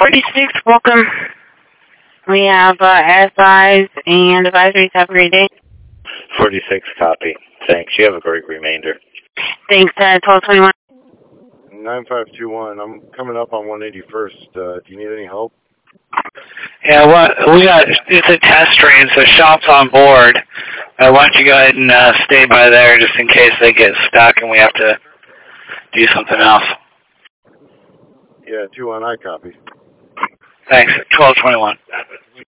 46, welcome. We have SIs and advisories. Have a great day. 46, copy. Thanks. You have a great remainder. Thanks, 1221. 9521, I'm coming up on 181st. Do you need any help? Yeah, it's a test train, so shop's on board. Why don't you go ahead and stay by there just in case they get stuck and we have to do something else. Yeah, 21, I copy. Thanks. 1221.